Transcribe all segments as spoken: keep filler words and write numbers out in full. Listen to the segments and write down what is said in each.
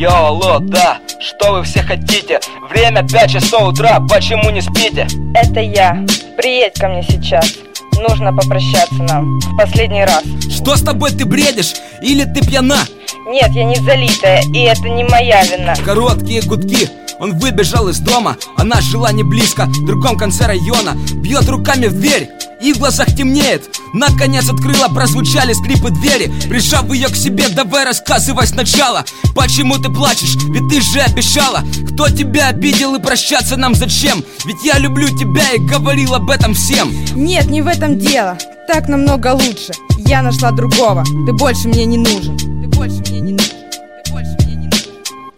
Йо, алло, да, что вы все хотите? Время пять часов утра, почему не спите? Это я, приедь ко мне сейчас. Нужно попрощаться нам в последний раз. Что с тобой, ты бредишь? Или ты пьяна? Нет, я не залитая, и это не моя вина. Короткие гудки. Он выбежал из дома, она жила не близко, в другом конце района. Бьет руками в дверь, и в глазах темнеет. Наконец открыла, прозвучали скрипы двери. Прижав ее к себе, давай рассказывай сначала. Почему ты плачешь? Ведь ты же обещала. Кто тебя обидел и прощаться нам зачем? Ведь я люблю тебя и говорил об этом всем. Нет, не в этом дело, так намного лучше. Я нашла другого, ты больше мне не нужен. Ты больше мне не нужен. Ты больше мне не нужен.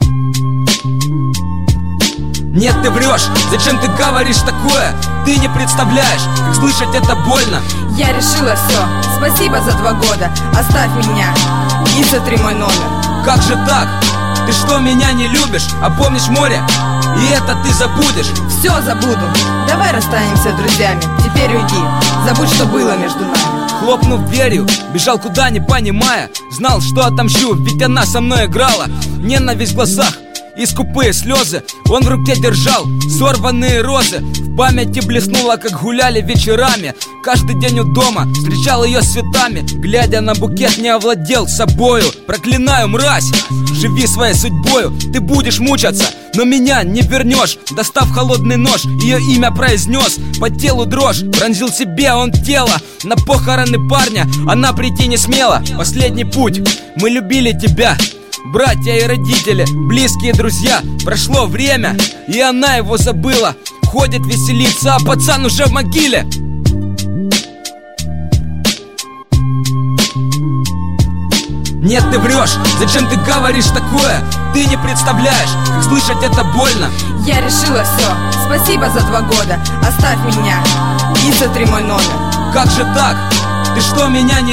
Нет, ты врешь, зачем ты говоришь такое? Ты не представляешь, как слышать это больно. Я решила все, спасибо за два года. Оставь меня и сотри мой номер. Как же так? Ты что, меня не любишь? А помнишь море? И это ты забудешь. Все забуду, давай расстанемся друзьями. Теперь уйди, забудь, что было между нами. Хлопнув дверью, бежал куда не понимая. Знал, что отомщу, ведь она со мной играла. Ненависть в глазах и скупые слезы он в руке держал, сорванные розы. В памяти блеснуло, как гуляли вечерами. Каждый день у дома встречал ее с цветами. Глядя на букет, не овладел собою. Проклинаю, мразь, живи своей судьбою. Ты будешь мучаться, но меня не вернешь. Достав холодный нож, ее имя произнес. По телу дрожь, пронзил себе он тело. На похороны парня она прийти не смела. Последний путь, мы любили тебя. Братья и родители, близкие друзья. Прошло время, и она его забыла. Ходит веселиться, а пацан уже в могиле. Нет, ты врешь, зачем ты говоришь такое? Ты не представляешь, как слышать это больно. Я решила все, спасибо за два года. Оставь меня и сотри мой номер. Как же так? Ты что, меня не